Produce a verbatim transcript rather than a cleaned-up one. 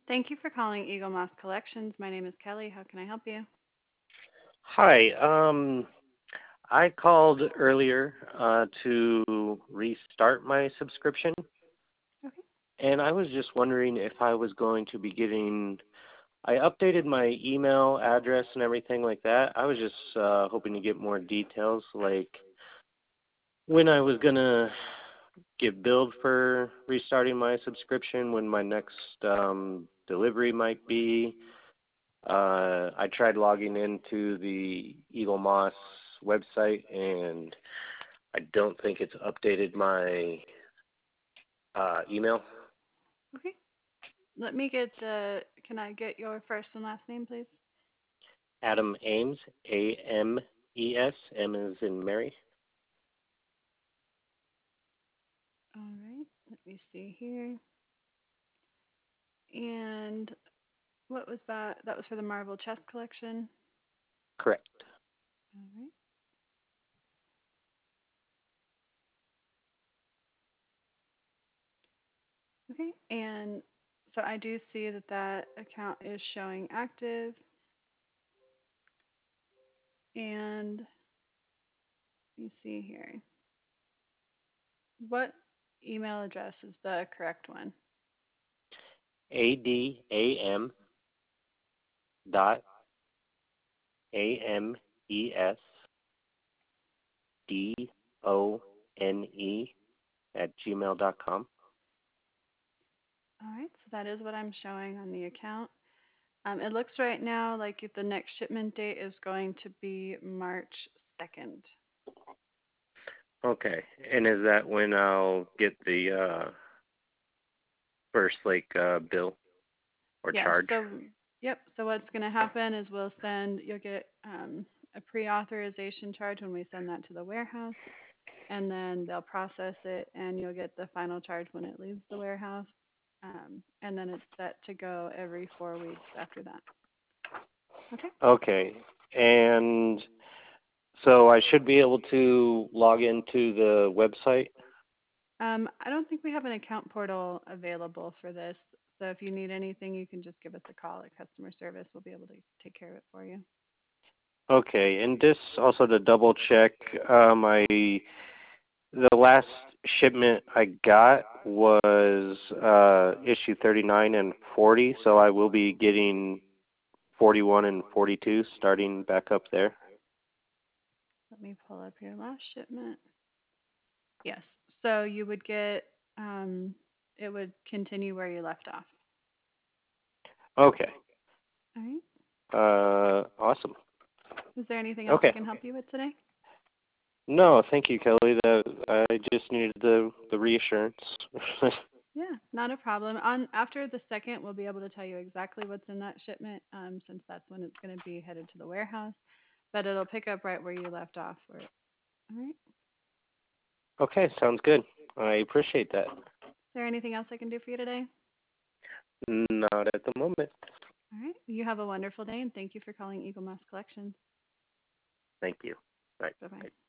Thank you for calling Eagle Moss Collections. My name is Kelly. How can I help you? Hi. Um, I called earlier uh, to restart my subscription, Okay. and I was just wondering if I was going to be getting. I updated my email address and everything like that. I was just uh, hoping to get more details, like when I was gonna get billed for restarting my subscription, when my next um, delivery might be. Uh, I tried logging into the Eagle Moss website, and I don't think it's updated my uh, email. Okay. Let me get the, can I get your first and last name, please? Adam Ames, A M E S, M as in Mary. All right. Let me see here. And what was that? That was for the Marvel Chess Collection. Correct. All right. Okay. And so I do see that that account is showing active. And let me see here. What email address is the correct one? A D A M dot A M E S D O N E at gmail dot com. All right. So that is what I'm showing on the account. Um, it looks right now like if the next shipment date is going to be March second. Okay. And is that when I'll get the uh, first like uh, bill or Yes. charge? So, yep. So what's going to happen is we'll send, you'll get um, a pre-authorization charge when we send that to the warehouse, and then they'll process it, and you'll get the final charge when it leaves the warehouse. Um, and then it's set to go every four weeks after that. Okay. Okay. And so I should be able to log into the website? Um, I don't think we have an account portal available for this. So if you need anything, you can just give us a call at customer service. We'll be able to take care of it for you. Okay. And this also to double check, uh, my the last shipment I got was uh, issue thirty-nine and forty, so I will be getting forty-one and forty-two starting back up there. Let me pull up your last shipment. Yes. So you would get, um, it would continue where you left off. Okay. All right. Uh, awesome. Is there anything else I Okay. can help you with today? No, thank you, Kelly. That I just needed the the reassurance. Yeah, not a problem. On after the second, we'll be able to tell you exactly what's in that shipment, um, since that's when it's going to be headed to the warehouse. But it'll pick up right where you left off. Where, all right. Okay, sounds good. I appreciate that. Is there anything else I can do for you today? Not at the moment. All right. You have a wonderful day, and thank you for calling Eagle Moss Collections. Thank you. Bye. Bye bye. Bye.